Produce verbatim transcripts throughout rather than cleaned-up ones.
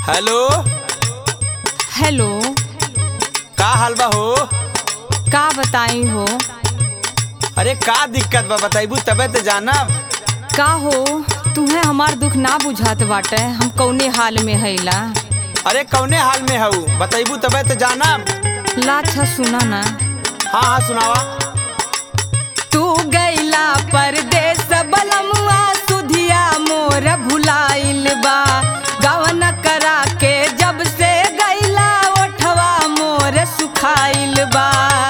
Hello hello. का हाल बा हो? का बताई हो? अरे का दिक्कत बा बताइबू तबे तो जानब। का हो तुम्हें हमार दुख ना बुझात बाटे, हम कौने हाल में हैला। अरे कौने हाल में हऊ बताइबू तबे तो जानब। ला अच्छा सुना ना। हाँ हाँ सुनावा। तू गैला परदेस बलमुआ सुधिया मोर भुलाइल बा, गवन करा के जब से गैला ओठवा मोर सुखाइल बा।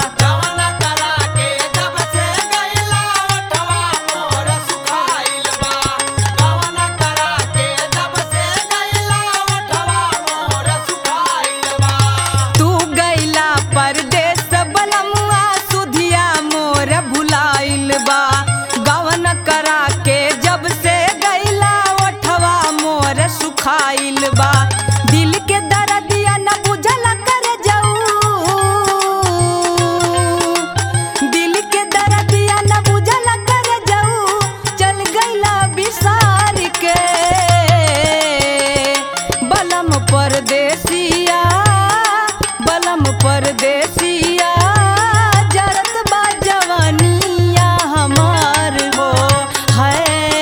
खाइल बा दिल के दर्दिया न बुझल कर जाऊ, दिल के दर्दिया न बुझल कर जाऊ, चल गईला बिसार के बलम परदेसिया, बलम परदेसिया जरत बा जवानिया हमार हो है।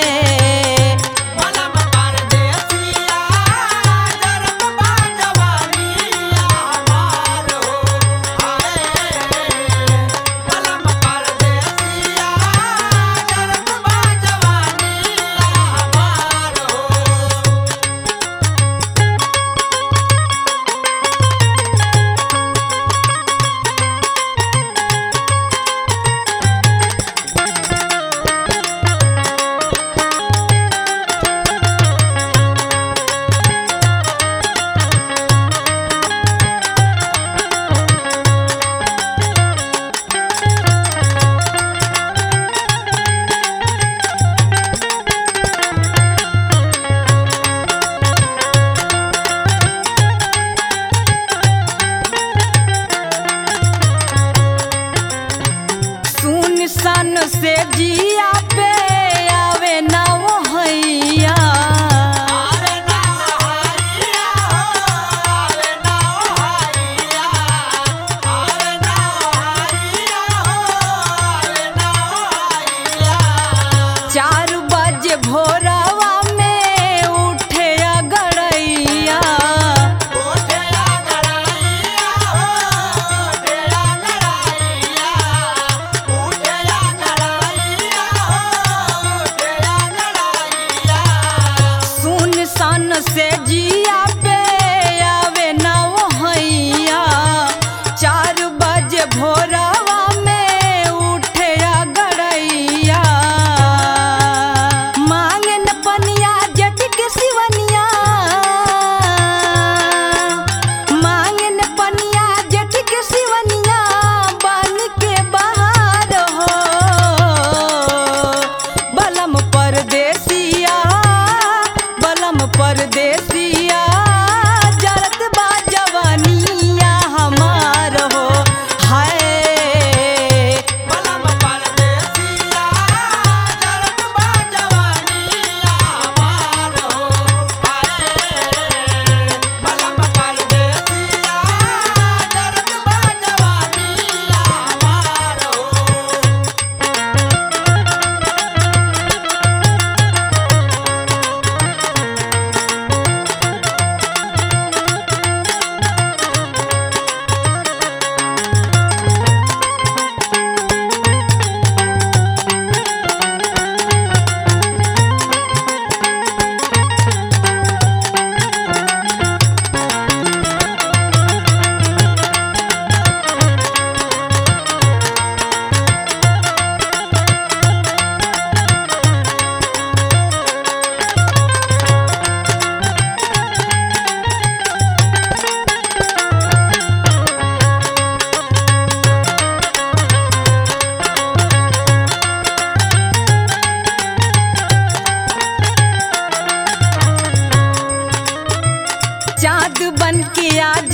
सन से जिया पे आवे ना वो हैया, चार बजे भोरवा में उठे गड़ैया, सन से जिया पे आवे ना वो हैया, चार बजे भोरवा में उठे गड़ैया, मांगे न पनिया जट के सिवनिया, मांगे न पनिया जट के सिवनिया बन के बाहर हो बलम परदेसिया, बलम परदेसिया जरत बा जवानिया हमार हो हाय। बलम परदेसिया जरत बा जवानिया हमार हो हाय। बलम परदेसिया जरत बा जवानिया हमार हो। चाँद बन के आ